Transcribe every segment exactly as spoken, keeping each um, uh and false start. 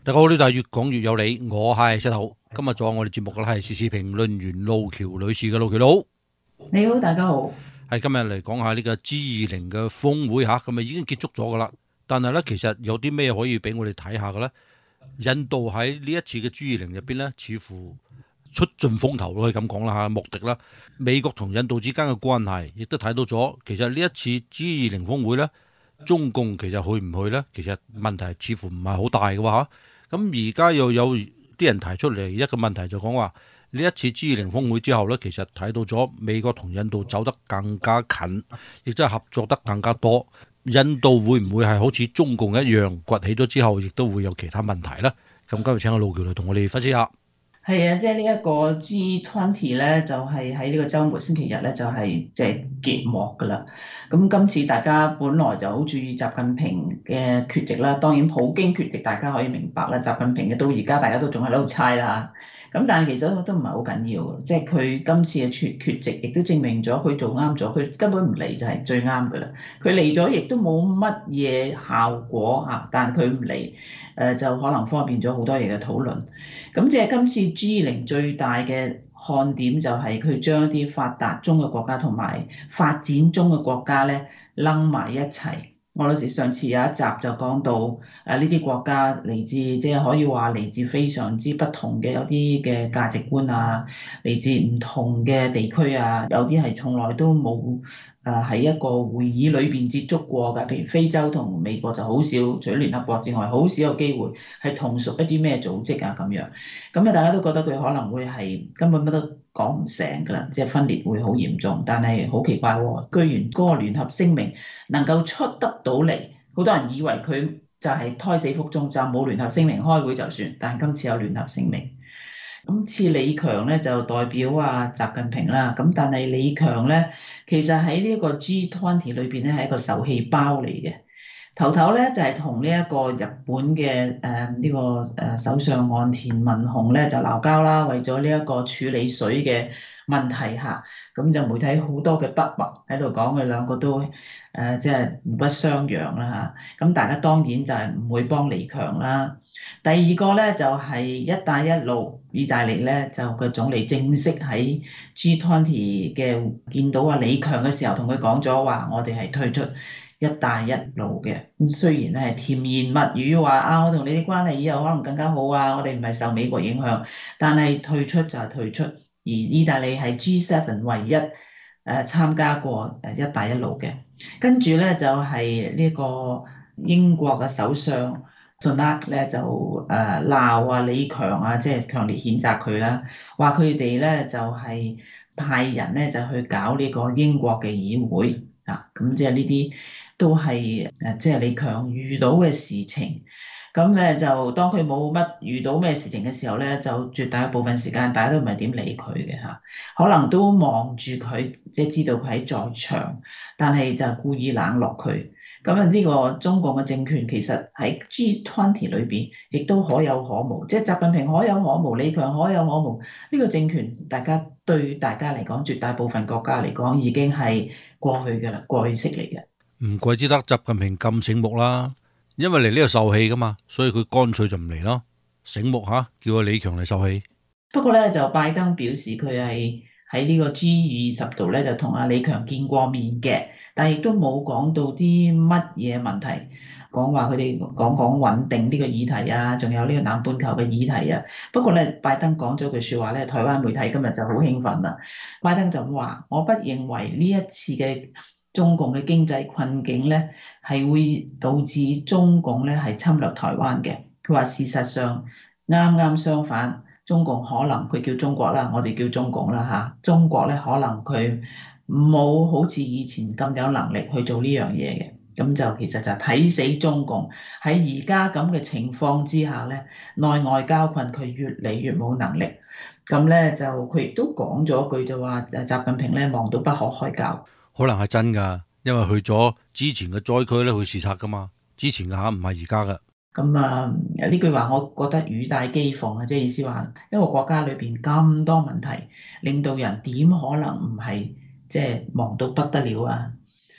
大家好，呢度係越講越有理，我係石頭。今日做我哋節目嘅係時事評論員路橋女士嘅路橋佬。 你好，大家好。 係今日嚟講下呢個 G 二十嘅峰會吓，咁啊已經結束咗噶啦。但係咧，其實有啲咩可以俾我哋睇下嘅咧？印度喺呢一次嘅 G 二十入邊咧，似乎出盡風頭，可以咁講啦吓。目的啦，美國同印度之間嘅關係，亦都睇到咗。其實呢一次 G 二十峰會咧，中共其實去唔去咧？其實問題似乎唔係好大嘅話。咁而家又有啲人提出嚟一個問題，就講話呢一次 G 二十峰會之後咧，其實睇到咗美國同印度走得更加近，亦即係合作得更加多。印度會唔會係好似中共一樣崛起咗之後，亦都會有其他問題咧？咁今日請阿路橋嚟同我哋分析下。 係啊，即係呢一個 G 二十咧，就係喺呢個週末星期日咧，就係即係結幕㗎啦。咁今次大家本來就好注意習近平嘅缺席啦，當然普京缺席大家可以明白啦。習近平嘅到而家大家都仲喺度猜啦。咁但係其實都唔係好緊要，即係佢今次嘅缺缺席，亦都證明咗佢做啱咗，佢根本唔嚟就係最啱㗎啦。佢嚟咗亦都冇乜嘢效果嚇，但係佢唔嚟，誒就可能方便咗好多嘢嘅討論。咁即係今次 G 二十最大嘅看點就係佢將一啲發達中嘅國家同埋發展中嘅國家咧擸埋一齊。我哋上次有一集就講到誒呢啲國家嚟自即係可以話嚟自非常之不同嘅有啲嘅價值觀啊，嚟自唔同嘅地區啊，有啲係從來都冇誒喺一個會議裏邊接觸過嘅，譬如非洲同美國就好少，除咗聯合國之外，好少有機會係同屬一啲咩組織啊咁樣。咁啊，大家都覺得佢可能會係根本乜都講唔成㗎啦，即係分裂會好嚴重。但係好奇怪喎，居然嗰個聯合聲明能夠出得到嚟，好多人以為佢就係胎死腹中，就冇聯合聲明開會就算。但今次有聯合聲明。今次李強咧就代表啊習近平啦，咁但係李強咧其實喺呢一個 G 二十裏邊咧係一個受氣包嚟嘅。頭頭咧就係同呢一個日本嘅誒呢個誒首相岸田文雄咧就鬧交啦，為咗呢一個處理水嘅問題嚇，咁就媒體好多嘅筆墨喺度講佢兩個都誒即係互不相讓啦嚇，咁大家當然就係唔會幫李強啦。第二個咧就係一帶一路，意大利咧就個總理正式喺 G 二十嘅見到阿李強嘅時候，同佢講咗話，我哋係退出一帶一路嘅。咁雖然咧係甜言蜜語話啊，我同你啲關係以後可能更加好啊，我哋唔係受美國影響，但係退出就係退出。而意大利係 G 七 唯一誒參加過誒一帶一路嘅。跟住咧就係呢個英國嘅首相蘇納克咧就誒鬧啊李強啊，即係強烈譴責佢啦，話佢哋咧就係派人咧就去搞呢個英國嘅議會啊，咁即係呢啲都係誒即係李強遇到嘅事情。咁咧就當佢冇乜遇到咩事情嘅時候咧，就絕大部分時間大家都唔係點理佢嘅嚇，可能都望住佢，即係知道佢喺在場，但係就故意冷落佢。咁啊呢個中共嘅政權其實喺 G 二十裏邊亦都可有可無，即係習近平可有可無，李強可有可無。呢個政權大家對大家嚟講，絕大部分國家嚟講已經係過去嘅啦，過去式嚟嘅。 唔怪之得習近平咁醒目啦。因為嚟呢度受氣噶嘛，所以佢乾脆就唔嚟咯。醒目吓，叫阿李強嚟受氣。 不過咧，就拜登表示佢係喺呢個 G 二十度咧，就同阿李強見過面嘅，但係亦都冇講到啲乜嘢問題，講話佢哋講講穩定呢個議題啊，仲有呢個南半球嘅議題啊。不過咧，拜登講咗句説話咧，台灣媒體今日就好興奮啦。拜登就話：我不認為呢一次嘅中共嘅經濟困境咧，係會導致中共咧係侵略台灣嘅。佢話事實上啱啱相反，中共可能佢叫中國啦，我哋叫中共啦嚇。中國咧可能佢冇好似以前咁有能力去做呢樣嘢嘅，咁就其實就睇死中共喺而家咁嘅情況之下咧，內外交困，佢越嚟越冇能力。咁咧就佢亦都講咗句就話誒，習近平咧忙到不可開交。 可能係真㗎，因為去咗之前嘅災區咧去視察㗎嘛，之前嘅嚇唔係而家㗎。 咁啊呢句話我覺得語帶譏諷啊，即係意思話一個國家裏邊咁多問題，領導人點可能唔係即係忙到不得了啊？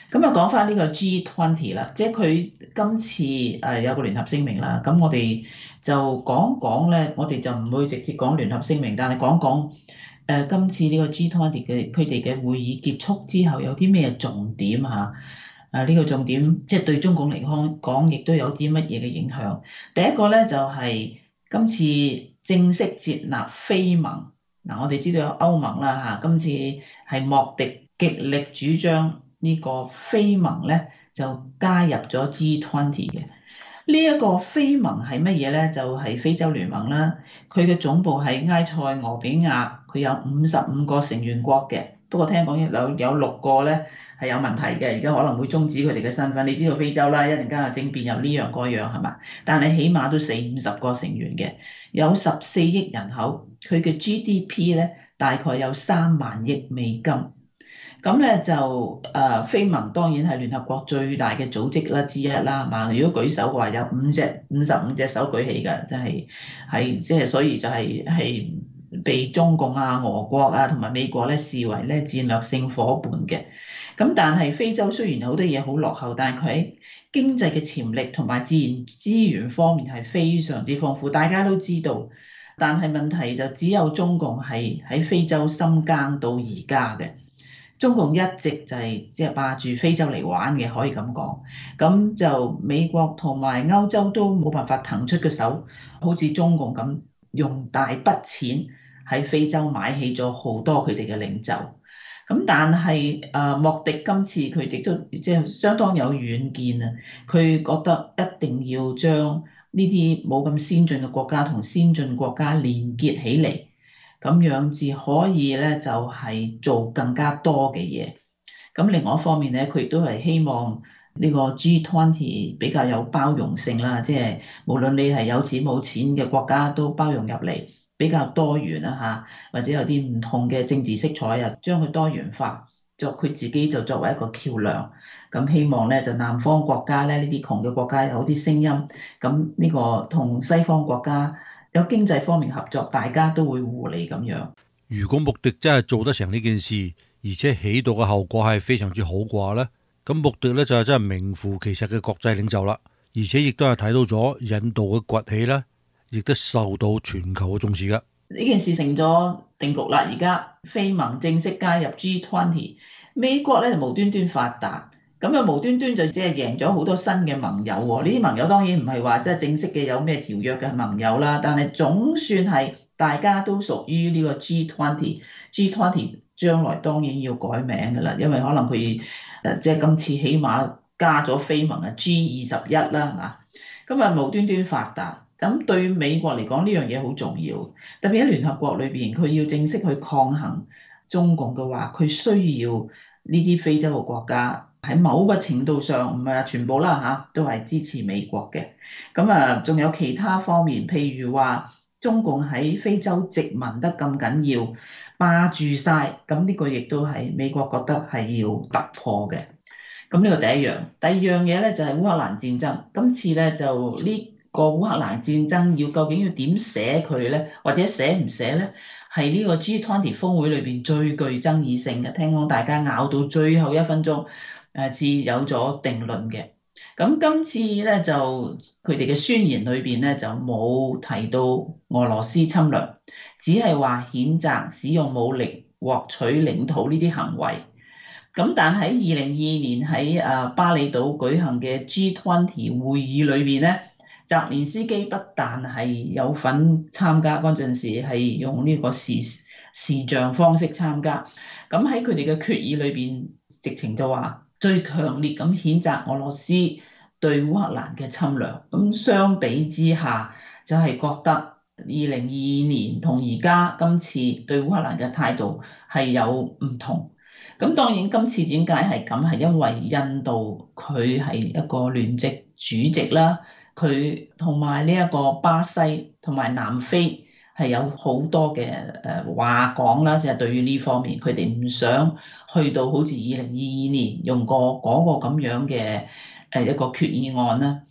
咁啊，講翻呢個 G 二十 啦，即係佢今次誒有個聯合聲明啦。咁我哋就講講咧，我哋就唔會直接講聯合聲明，但係講講誒今次呢個 G 二十嘅佢哋嘅會議結束之後有啲咩重點嚇？啊呢個重點即係對中共嚟講講，亦都有啲乜嘢嘅影響。第一個咧就係今次正式接納非盟。嗱，我哋知道有歐盟啦嚇，今次係莫迪極力主張。呢個非盟咧就加入咗 G 二十嘅。呢一個非盟係乜嘢咧？就係非洲聯盟啦。佢嘅總部係埃塞俄比亞，佢有五十五個成員國嘅。不過聽講有有六個咧係有問題嘅，而家可能會終止佢哋嘅身份。你知道非洲啦，一陣間有政變，又呢樣嗰樣係嘛？但係起碼都四五十個成員嘅，有十四億人口，佢嘅 G D P 咧大概有三萬億美金。咁咧就誒、呃、非盟當然係聯合國最大嘅組織啦之一啦，係嘛？如果舉手嘅話，有五隻五十五隻手舉起㗎，真係係即係所以就係、係、係被中共啊、俄國啊同埋美國咧視為咧戰略性夥伴嘅。咁但係非洲雖然有好多嘢好落後，但係佢喺經濟嘅潛力同埋自然資源方面係非常之豐富，大家都知道。但係問題就只有中共係喺非洲深耕到而家嘅。中共一直就係即係霸住非洲嚟玩嘅，可以咁講。咁就美國同埋歐洲都冇辦法騰出個手，好似中共咁用大筆錢喺非洲買起咗好多佢哋嘅領袖。咁但係誒莫迪今次佢哋都即係相當有遠見啊！佢覺得一定要將呢啲冇咁先進嘅國家同先進國家連結起嚟。咁樣至可以咧，就係做更加多嘅嘢。咁另外一方面咧，佢亦都係希望呢個 G 二十比較有包容性啦，即係無論你係有錢冇錢嘅國家都包容入嚟，比較多元啦嚇，或者有啲唔同嘅政治色彩啊，將佢多元化，作佢自己就作為一個橋梁。咁希望咧就南方國家咧呢啲窮嘅國家有啲聲音，咁呢個同西方國家有經濟方面合作，大家都會互利咁樣。 如果穆迪真係做得成呢件事，而且起到嘅後果係非常之好嘅話呢，咁穆迪呢就係真係名副其實嘅國際領袖啦，而且亦都係睇到咗印度嘅崛起啦，亦都受到全球嘅重視噶。 呢件事成咗定局啦，而家非盟正式加入 G 二十，美國咧就無端端發達。咁啊無端端就即係贏咗好多新嘅盟友喎，呢啲盟友當然唔係話即係正式嘅有咩條約嘅盟友啦，但係總算係大家都屬於呢個 G 二十。G 二十將來當然要改名㗎啦，因為可能佢誒即係今次起碼加咗非盟啊 G 二十一啦，係嘛？咁啊無端端發達，咁對美國嚟講呢樣嘢好重要，特別喺聯合國裏邊，佢要正式去抗衡中共嘅話，佢需要呢啲非洲嘅國家。喺某個程度上唔係全部啦嚇，都係支持美國嘅。咁啊，仲有其他方面，譬如話中共喺非洲殖民得咁緊要，霸住晒，咁呢個亦都係美國覺得係要突破嘅。咁呢個第一樣，第二樣嘢咧就係烏克蘭戰爭。今次咧就呢個烏克蘭戰爭要究竟要點寫佢咧，或者寫唔寫咧？係呢個 G 二十峰會裏邊最具爭議性嘅。聽講大家拗到最後一分鐘。誒至有咗定論嘅，咁今次咧就佢哋嘅宣言裏邊咧就冇提到俄羅斯侵略，只係話譴責使用武力獲取領土呢啲行為。咁但喺二零二二年喺誒巴厘島舉行嘅 G 二十會議裏邊咧，澤連斯基不但係有份參加嗰陣時係用呢個視視像方式參加，咁喺佢哋嘅決議裏邊直情就話。最強烈咁譴責俄羅斯對烏克蘭嘅侵略，咁相比之下就係覺得二零二二年同而家今次對烏克蘭嘅態度係有唔同。咁當然今次點解係咁？係因為印度佢係一個聯席主席啦，佢同埋呢一個巴西同埋南非。係有好多嘅誒話講啦，就係對於呢方面，佢哋唔想去到好似二零二二年用過嗰個咁樣嘅誒一個決議案啦。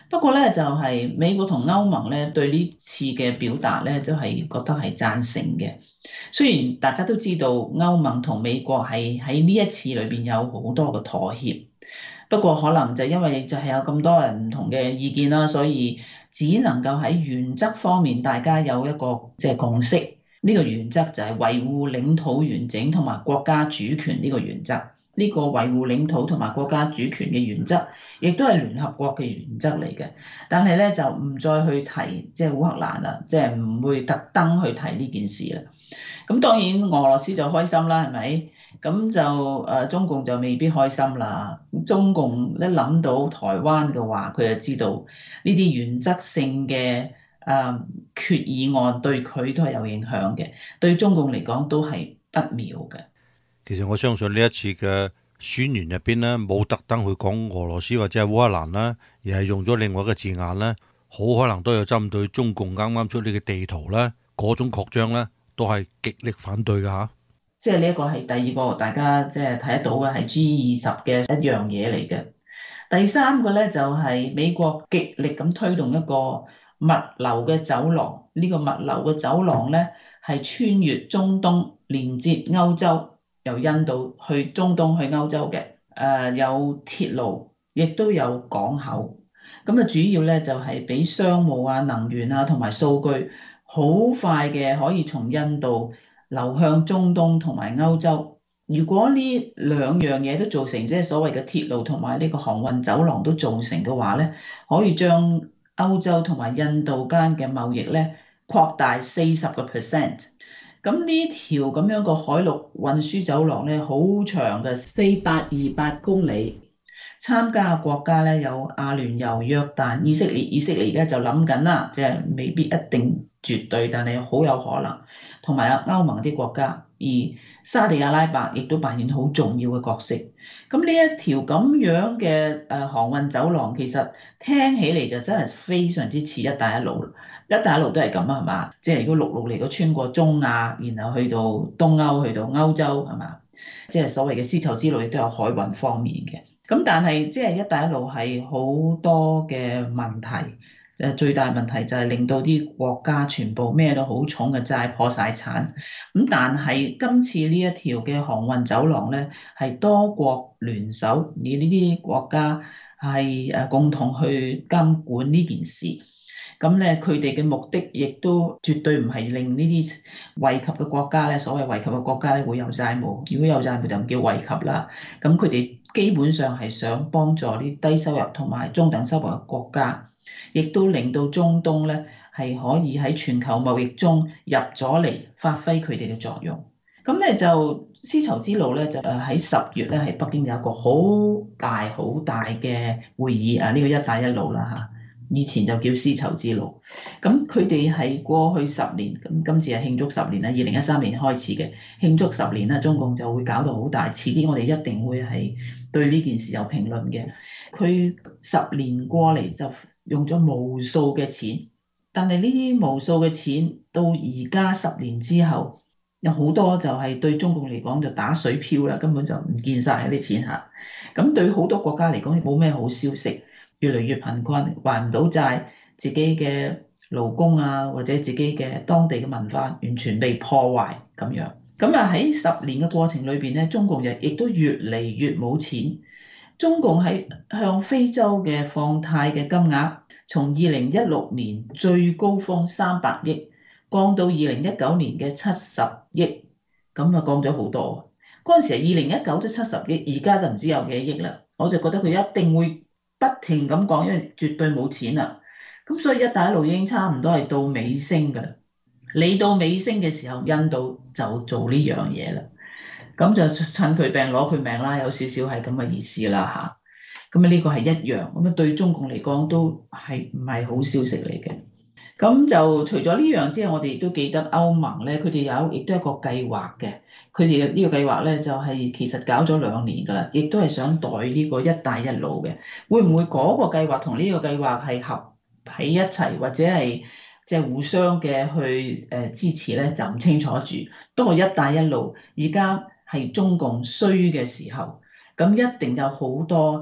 不過咧，就係、美國同歐盟咧對呢次嘅表達咧，就係、覺得係贊成嘅。雖然大家都知道歐盟同美國係喺呢一次裏邊有好多嘅妥協，不過可能就因為就係有咁多人唔同嘅意見啦，所以只能夠喺原則方面大家有一個即係共識。呢個原則就係維護領土完整同埋國家主權呢個原則。呢個維護領土同埋國家主權嘅原則，亦都係聯合國嘅原則嚟嘅。但係咧就唔再去提即係烏克蘭啦，即係唔會特登去提呢件事啦。咁當然俄羅斯就開心啦，係咪？咁就誒中共就未必開心啦。中共一諗到台灣嘅話，佢就知道呢啲原則性嘅誒決議案對佢都係有影響嘅，對中共嚟講都係不妙嘅。 其實我相信呢一次嘅宣言入邊咧，冇特登去講俄羅斯或者係烏克蘭啦，而係用咗另外一個字眼咧，好可能都有針對中共啱啱出呢個地圖咧，嗰種擴張咧，都係極力反對㗎嚇。 即係呢一個係第二個大家即係睇得到嘅係 G 二十嘅一樣嘢嚟嘅。第三個咧就係美國極力咁推動一個物流嘅走廊，呢個物流嘅走廊咧係穿越中東，連接歐洲。由印度去中東去歐洲嘅，誒、呃、有鐵路，亦都有港口。咁啊，主要咧就係、是、俾商務啊、能源啊同埋數據好快嘅可以從印度流向中東同埋歐洲。如果呢兩樣嘢都造成，即係所謂嘅鐵路同埋呢個航運走廊都造成嘅話咧，可以將歐洲同埋印度間嘅貿易咧擴大四十個 percent。咁呢條咁樣個海陸運輸走廊咧，好長嘅四百二八公里。參加嘅國家咧有阿聯酋、約旦、以色列。以色列而家就諗緊啦，即係未必一定絕對，但係好有可能。同埋啊，歐盟啲國家，而沙地阿拉伯亦都扮演好重要嘅角色。咁呢一條咁樣嘅誒航運走廊，其實聽起嚟就真係非常之似一帶一路。一帶一路都係咁啊，係嘛？即係如果陸路嚟，如果穿過中亞，然後去到東歐，去到歐洲，係嘛？即係所謂嘅絲綢之路，亦都有海運方面嘅。咁但係即係一帶一路係好多嘅問題。誒最大問題就係令到啲國家全部孭到好重嘅債，破晒產。咁但係今次呢一條嘅航運走廊咧，係多國聯手，而呢啲國家係誒共同去監管呢件事。咁咧，佢哋嘅目的亦都絕對唔係令呢啲惠及嘅國家咧，所謂惠及嘅國家咧會有債務。如果有債務就唔叫惠及啦。咁佢哋基本上係想幫助啲低收入同埋中等收入嘅國家，亦都令到中東咧係可以喺全球貿易中入咗嚟，發揮佢哋嘅作用。咁咧就絲綢之路咧就誒喺十月咧喺北京有一個好大好大嘅會議啊，呢、這個一帶一路啦嚇。以前就叫絲綢之路，咁佢哋係過去十年，咁今次係慶祝十年啦，二零一三年開始嘅慶祝十年啦，中共就會搞到好大，遲啲我哋一定會係對呢件事有評論嘅。佢十年過嚟就用咗無數嘅錢，但係呢啲無數嘅錢到而家十年之後，有好多就係對中共嚟講就打水漂啦，根本就唔見晒啲錢嚇。咁對好多國家嚟講冇咩好消息。越嚟越貧困，還唔到債，自己嘅勞工啊，或者自己嘅當地嘅文化完全被破壞咁樣。咁啊喺十年嘅過程裏邊咧，中共亦亦都越嚟越冇錢。中共喺向非洲嘅放貸嘅金額，從二零一六年最高峰三百億，降到二零一九年嘅七十億，咁啊降咗好多。嗰陣時係二零一九都七十億，而家就唔知有幾億啦。我就覺得佢一定會不停咁講，因為絕對冇錢啦。咁所以一帶一路已經差唔多係到尾聲㗎啦。嚟到尾聲嘅時候，印度就做呢樣嘢啦。咁就趁佢病攞佢命啦，有少少係咁嘅意思啦嚇。咁啊呢個係一樣，咁啊對中共嚟講都係唔係好消息嚟嘅。咁就除咗呢樣之外，我哋亦都記得歐盟咧，佢哋有亦都有一個計劃嘅。佢哋呢個計劃咧就係其實搞咗兩年㗎啦，亦都係想代呢個一帶一路嘅。會唔會嗰個計劃同呢個計劃係合喺一齊，或者係即係互相嘅去誒支持咧，就唔清楚住。不過一帶一路而家係中共衰嘅時候，咁一定有好多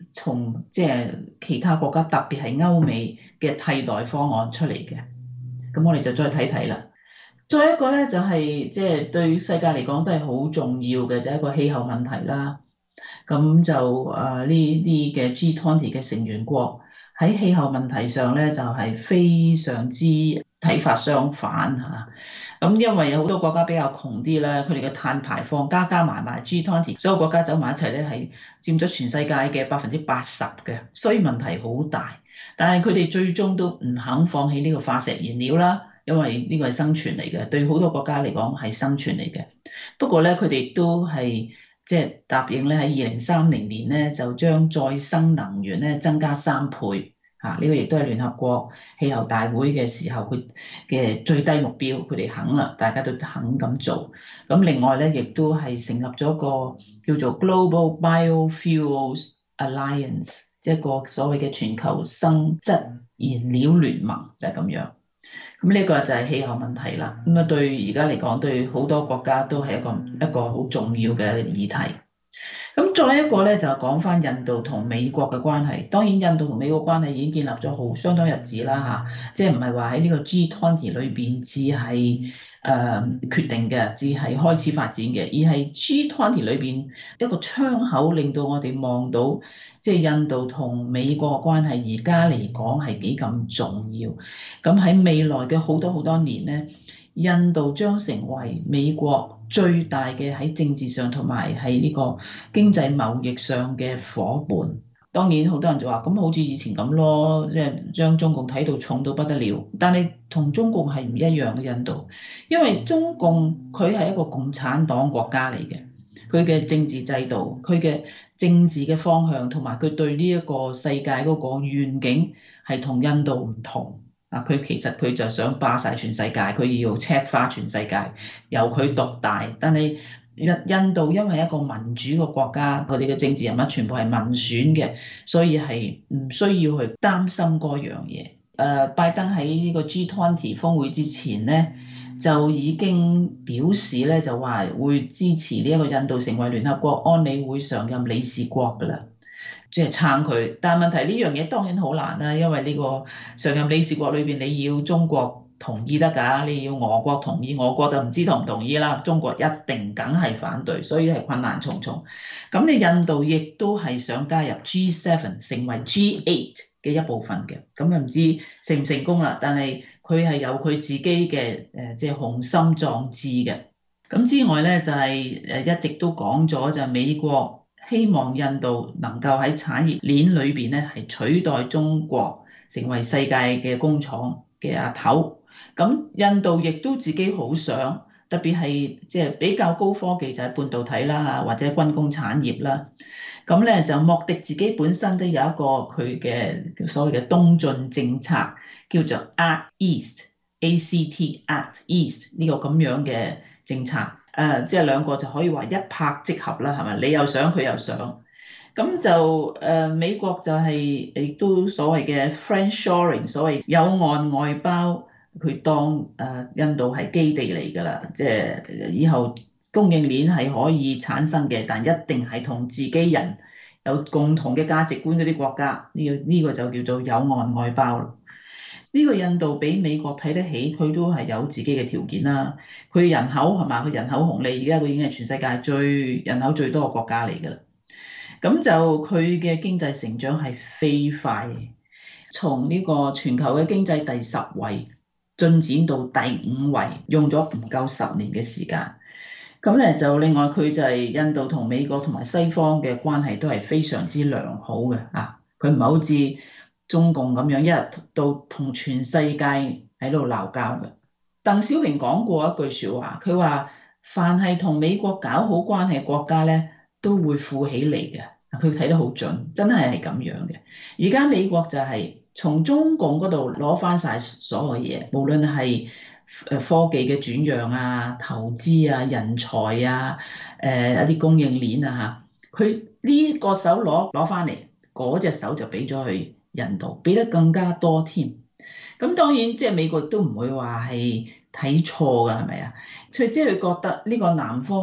從即係其他國家，特別係歐美嘅替代方案出嚟嘅。咁我哋就再睇睇啦。再一個咧就係即係對世界嚟講都係好重要嘅，就係一個氣候問題啦。咁就誒呢啲嘅 G 二十嘅成員國喺氣候問題上咧就係非常之睇法相反嚇。咁因為有好多國家比較窮啲啦，佢哋嘅碳排放加加埋埋 G 二十所有國家走埋一齊咧係佔咗全世界嘅百分之八十嘅，所以問題好大。但係佢哋最終都唔肯放棄呢個化石燃料啦。因為呢個係生存嚟嘅，對好多國家嚟講係生存嚟嘅。不過咧，佢哋都係即係答應咧喺二零三零年咧就將再生能源咧增加三倍嚇。呢個亦都係聯合國氣候大會嘅時候佢嘅最低目標，佢哋肯啦，大家都肯咁做。咁另外咧，亦都係成立咗個叫做 Global Biofuels Alliance， 即係一個所謂嘅全球生質燃料聯盟，就係咁樣。咁呢個就係氣候問題啦。咁啊，對而家嚟講，對好多國家都係一個一個好重要嘅議題。咁再一個咧，就講翻印度同美國嘅關係。當然，印度同美國關係已經建立咗好相當日子啦嚇，即係唔係話喺呢個 G 二十裏邊只係誒決定嘅，只係開始發展嘅，而係 G 二十裏邊一個窗口，令到我哋望到即係印度同美國嘅關係而家嚟講係幾咁重要。咁喺未來嘅好多好多年咧，印度將成為美國最大嘅喺政治上同埋喺呢個經濟貿易上嘅夥伴。當然好多人就話咁好似以前咁咯，即係將中共睇到重到不得了。但係同中共係唔一樣嘅印度，因為中共佢係一個共產黨國家嚟嘅，佢嘅政治制度、佢嘅政治嘅方向同埋佢對呢一個世界嗰個願景係同印度唔同。啊！佢其實佢就想霸晒全世界，佢要赤化全世界，由佢獨大。但係印度因為一個民主嘅國家，佢哋嘅政治人物全部係民選嘅，所以係唔需要去擔心嗰樣嘢。誒、呃，拜登喺呢個 G 二十峰會之前咧，就已經表示咧，就話會支持呢一個印度成為聯合國安理會常任理事國㗎啦。即係撐佢，但係問題呢樣嘢當然好難啦，因為呢個常任理事國裏邊你要中國同意得㗎，你要俄國同意，俄國就唔知同唔同意啦，中國一定梗係反對，所以係困難重重。咁你印度亦都係想加入 G 七 成為 G 八嘅一部分嘅，咁啊唔知成唔成功啦，但係佢係有佢自己嘅誒即係雄心壯志嘅。咁之外咧就係誒一直都講咗就係美國。希望印度能夠喺產業鏈裏邊咧係取代中國，成為世界嘅工廠嘅阿頭。咁印度亦都自己好想，特別係即係比較高科技就係半導體啦，或者軍工產業啦。咁咧就莫迪自己本身都有一個佢嘅所謂嘅東進政策，叫做 Act East，A C T Act East 呢個咁樣嘅政策。誒、呃，即係兩個就可以話一拍即合啦，係咪？你又想，佢又想，咁就誒、呃、美國就係亦都所謂嘅 friendshoring，所謂友岸外包，佢當誒、呃、印度係基地嚟㗎啦，即係以後供應鏈係可以產生嘅，但一定係同自己人有共同嘅價值觀嗰啲國家，呢、這個呢、這個就叫做友岸外包啦。呢個印度俾美國睇得起，佢都係有自己嘅條件啦。佢人口係嘛？佢人口紅利，而家佢已經係全世界最人口最多嘅國家嚟㗎啦。咁就佢嘅經濟成長係飛快，從呢個全球嘅經濟第十位進展到第五位，用咗唔夠十年嘅時間。咁咧就另外佢就係印度同美國同埋西方嘅關係都係非常之良好嘅啊！佢唔係好似中共咁樣一日到同全世界喺度鬧交嘅。鄧小平講過一句説話，佢話：凡係同美國搞好關係國家咧，都會富起嚟嘅。佢睇得好準，真係係咁樣嘅。而家美國就係從中共嗰度攞翻晒所有嘢，無論係誒科技嘅轉讓啊、投資啊、人才啊、誒、呃、一啲供應鏈啊嚇，佢呢個手攞攞翻嚟，嗰隻手就俾咗去印度，俾得更加多添。咁當然即係美國都唔會話係睇錯㗎，係咪啊？佢即係佢覺得呢個南方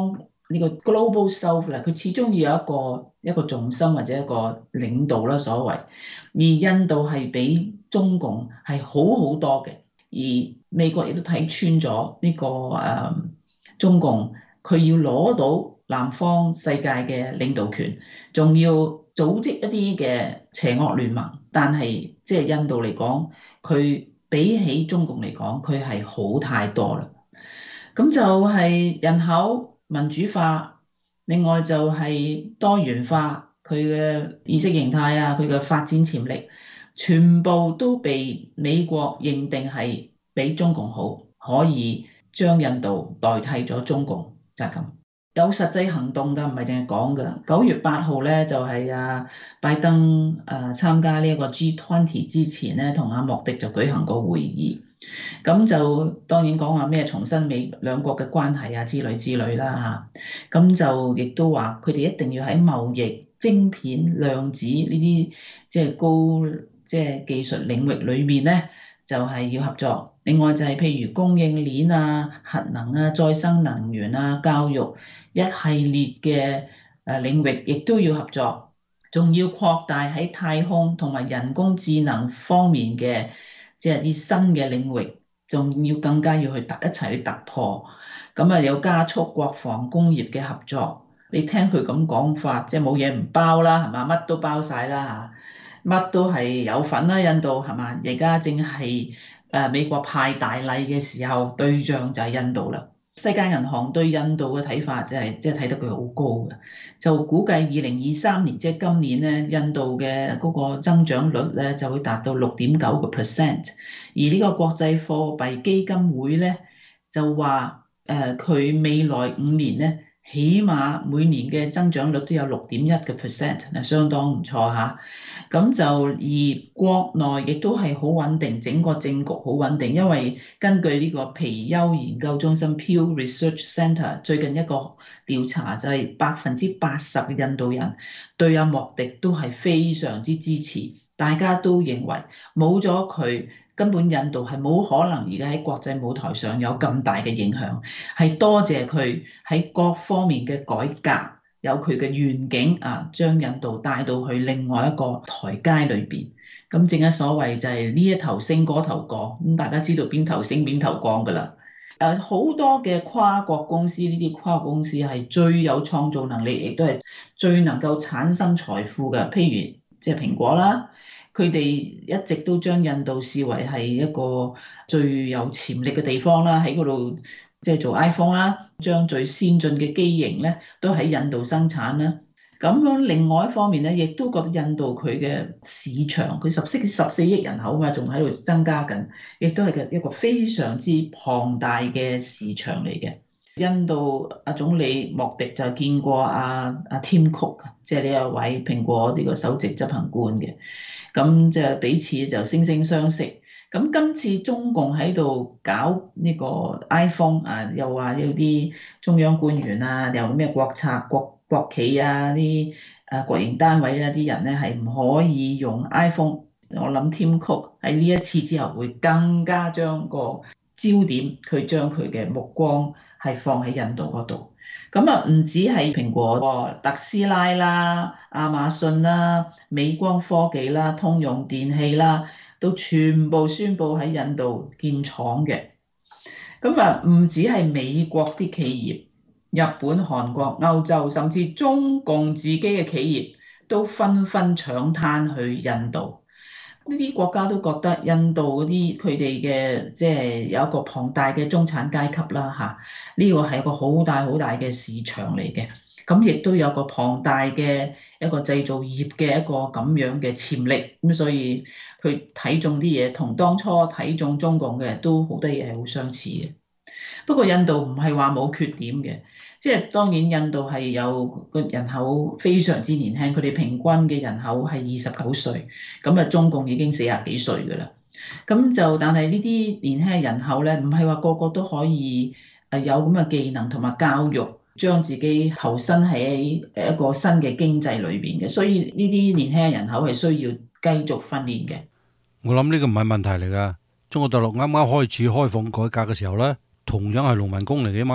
呢個 Global South 啦，佢始終要有一個一個重心或者一個領導啦，所謂。而印度係比中共係好好多嘅，而美國亦都睇穿咗呢個誒、嗯、中共，佢要攞到南方世界嘅領導權，仲要組織一啲嘅邪惡聯盟。但係即係印度嚟講，佢比起中共嚟講，佢係好太多啦。咁就係人口民主化，另外就係多元化，佢嘅意識形態啊，佢嘅發展潛力，全部都被美國認定係比中共好，可以將印度代替咗中共，就係咁。有實際行動㗎，唔係淨係講㗎。九月八號咧就係啊拜登誒參加呢一個 G 二十之前咧，同阿莫迪就舉行過會議。咁就當然講話咩重申美兩國嘅關係啊之類之類啦嚇，咁就亦都話佢哋一定要喺貿易、晶片、量子呢啲即係高即係技術領域裏面咧，就係要合作。另外就係譬如供應鏈啊、核能啊、再生能源啊、教育一系列嘅誒領域，亦都要合作，仲要擴大喺太空同埋人工智能方面嘅。即係啲新嘅領域，仲要更加要去突一齊去突破，咁啊有加速國防工業嘅合作。你聽佢咁講法，即係冇嘢唔包啦，係嘛？乜都包晒啦嚇，乜都係有份啦。印度係嘛？而家正係誒美國派大禮嘅時候，對象就係印度啦。世界銀行對印度嘅睇法就係即係睇得佢好高嘅，就估計二零二三年即係今年咧，印度嘅嗰個增長率咧就會達到六點九個 percent，而呢個國際貨幣基金會咧就話誒佢未來五年咧起碼每年嘅增長率都有六點一個 percent，嗱相當唔錯嚇。咁就而國內亦都係好穩定，整個政局好穩定，因為根據呢個皮尤研究中心 Pew Research Centre 最近一個調查就係百分之八十嘅印度人對阿莫迪都係非常之支持，大家都認為冇咗佢根本印度係冇可能而家喺國際舞台上有咁大嘅影響，係多謝佢喺各方面嘅改革。有佢嘅願景啊，將印度帶到去另外一個台階裏邊。咁正係所謂就係呢一頭升嗰頭降，咁大家知道邊頭升邊頭降㗎啦。誒好多嘅跨國公司，呢啲跨國公司係最有創造能力，亦都係最能夠產生財富嘅。譬如即係蘋果啦，佢哋一直都將印度視為係一個最有潛力嘅地方啦，喺嗰度。即係做 iPhone 啦，將最先進嘅機型咧都喺印度生產啦。咁樣另外一方面咧，亦都覺得印度佢嘅市場，佢十四十四億人口嘛，仲喺度增加緊，亦都係嘅一個非常之龐大嘅市場嚟嘅。印度阿總理莫迪就見過阿阿 Tim Cook，即係呢一位蘋果呢個首席執行官嘅，咁即係彼此就惺惺相惜。咁今次中共喺度搞呢個 iPhone 啊，又話有啲中央官員啊，又咩國策國國企啊啲誒國營單位啊啲人咧係唔可以用 iPhone。我諗 Tim Cook 喺呢一次之後會更加將個焦點，佢將佢嘅目光係放喺印度嗰度。咁啊唔止係蘋果、特斯拉啦、亞馬遜啦、美光科技啦、通用電器啦。都全部宣布喺印度建廠嘅，咁啊唔止係美國啲企業，日本、韓國、歐洲，甚至中共自己嘅企業都紛紛搶灘去印度。呢啲國家都覺得印度嗰啲佢哋嘅即係有一個龐大嘅中產階級啦嚇，呢個係一個好大好大嘅市場嚟嘅。咁亦都有個龐大嘅一個製造業嘅一個咁樣嘅潛力，咁所以佢睇中啲嘢同當初睇中中共嘅都好多嘢係好相似嘅。不過印度唔係話冇缺點嘅，即係當然印度係有個人口非常之年輕，佢哋平均嘅人口係二十九歲，咁啊中共已經四十幾歲㗎啦。咁就但係呢啲年輕嘅人口咧，唔係話個個都可以誒有咁嘅技能同埋教育。將自己投身喺一個新嘅經濟裏邊嘅，所以呢啲年輕人口係需要繼續訓練嘅。 我諗呢個唔係問題嚟㗎。中國大陸啱啱開始開放改革嘅時候咧，同樣係農民工嚟嘅嘛。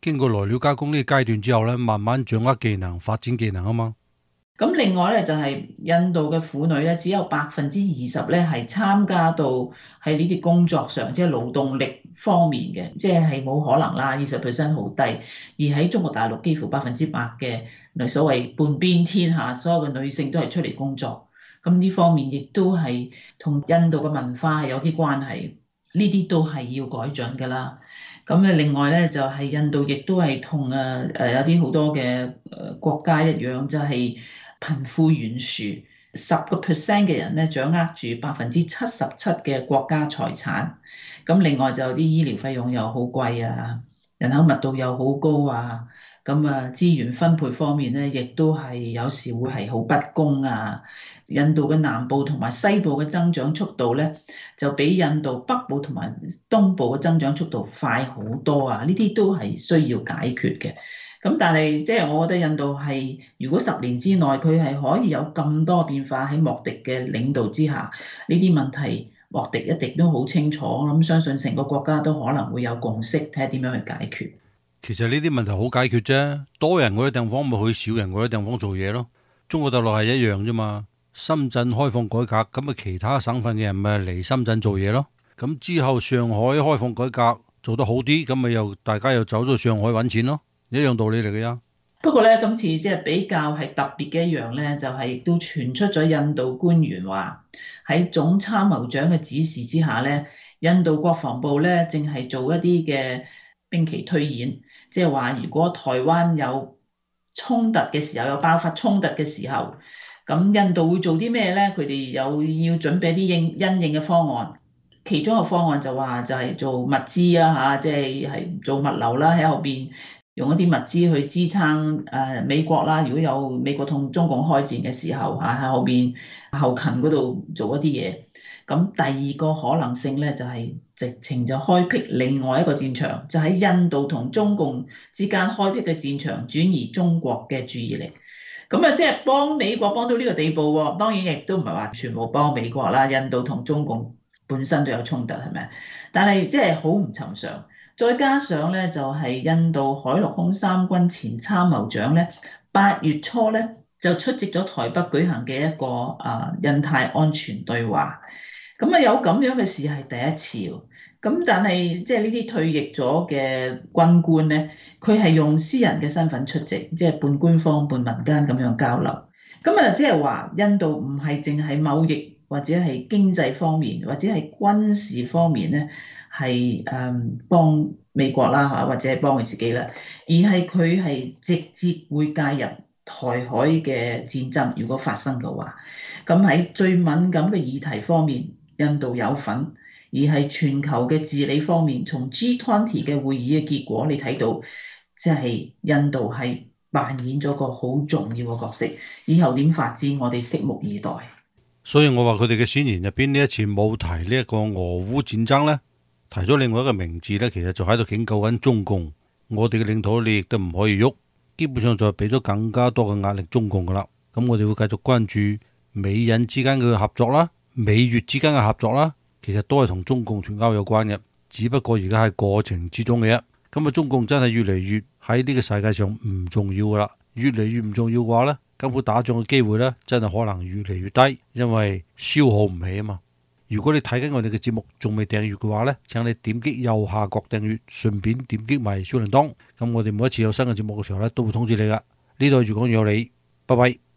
經過來料加工呢個階段之後咧，慢慢掌握技能、發展技能啊嘛。 咁另外咧就係、是、印度嘅婦女咧，只有百分之二十咧係參加到喺呢啲工作上，即係勞動力方面嘅，即係係冇可能啦，二十 percent 好低。而喺中國大陸幾乎百分之百嘅所謂半邊天下，所有嘅女性都係出嚟工作。咁呢方面亦都係同印度嘅文化係有啲關係，呢啲都係要改進㗎啦。咁咧另外咧就係、是、印度亦都係同誒誒有啲好多嘅誒國家一樣，就係、是。貧富懸殊，十個 percent 嘅人咧掌握住百分之七十七嘅國家財產。咁另外就有啲醫療費用又好貴啊，人口密度又好高啊。咁啊資源分配方面咧，亦都係有時會係好不公啊。印度嘅南部同埋西部嘅增長速度咧，就比印度北部同埋東部嘅增長速度快好多啊。呢啲都係需要解決嘅。咁但係即係我覺得印度係，如果十年之內佢係可以有咁多變化，喺莫迪嘅領導之下，呢啲問題莫迪一定都好清楚，我諗相信成個國家都可能會有共識，睇下點樣去解決。 其實呢啲問題好解決啫，多人嗰啲地方咪去少人嗰啲地方做嘢咯。中國大陸係一樣啫嘛，深圳開放改革，咁啊其他省份嘅人咪嚟深圳做嘢咯。咁之後上海開放改革做得好啲，咁咪又大家又走咗上海揾錢咯。一樣道理嚟嘅呀。 不過咧，今次即係比較係特別嘅一樣咧，就係亦都傳出咗印度官員話喺總參謀長嘅指示之下咧，印度國防部咧正係做一啲嘅兵棋推演，即係話如果台灣有衝突嘅時候，有爆發衝突嘅時候，咁印度會做啲咩咧？佢哋有要準備啲應因應嘅方案。其中一個方案就話就係做物資啊嚇，即係係做物流啦，喺後邊。用一啲物資去支撐誒美國啦，如果有美國同中共開戰嘅時候嚇，喺後邊後勤嗰度做一啲嘢。咁第二個可能性咧就係直情就開闢另外一個戰場，就喺印度同中共之間開闢嘅戰場，轉移中國嘅注意力。咁啊，即係幫美國幫到呢個地步喎。當然亦都唔係話全部幫美國啦，印度同中共本身都有衝突係咪？但係即係好唔尋常。再加上咧，就係印度海陸空三軍前參謀長咧，八月初咧就出席咗台北舉行嘅一個啊印太安全對話。咁啊有咁樣嘅事係第一次。咁但係即係呢啲退役咗嘅軍官咧，佢係用私人嘅身份出席，即係半官方半民間咁樣交流。咁啊即係話印度唔係淨係貿易或者係經濟方面或者係軍事方面咧。係誒幫美國啦嚇，或者係幫佢自己啦，而係佢係直接會介入台海嘅戰爭，如果發生嘅話，咁喺最敏感嘅議題方面，印度有份，而係全球嘅治理方面，從 G 二十 嘅會議嘅結果，你睇到即係印度係扮演咗個好重要嘅角色，以後點發展，我哋拭目以待。 所以我話佢哋嘅宣言入邊呢一次冇提呢一個俄烏戰爭呢。提咗另外一個名字咧，其實就喺度警告緊中共，我哋嘅領土你亦都唔可以喐，基本上就係俾咗更加多嘅壓力中共噶啦。咁我哋會繼續關注美印之間嘅合作啦，美越之間嘅合作啦，其實都係同中共脫鈎有關嘅，只不過而家係過程之中嘅啫。咁啊，中共真係越嚟越喺呢個世界上唔重要噶啦，越嚟越唔重要嘅話咧，根本打仗嘅機會咧，真係可能越嚟越低，因為消耗唔起啊嘛。如果你睇緊我哋嘅節目仲未訂閱嘅話呢，請你點擊右下角訂閱，順便點擊埋小鈴鐺，咁我哋每一次有新嘅節目嘅時候呢，都會通知你噶。呢度係粵講粵有理，拜拜。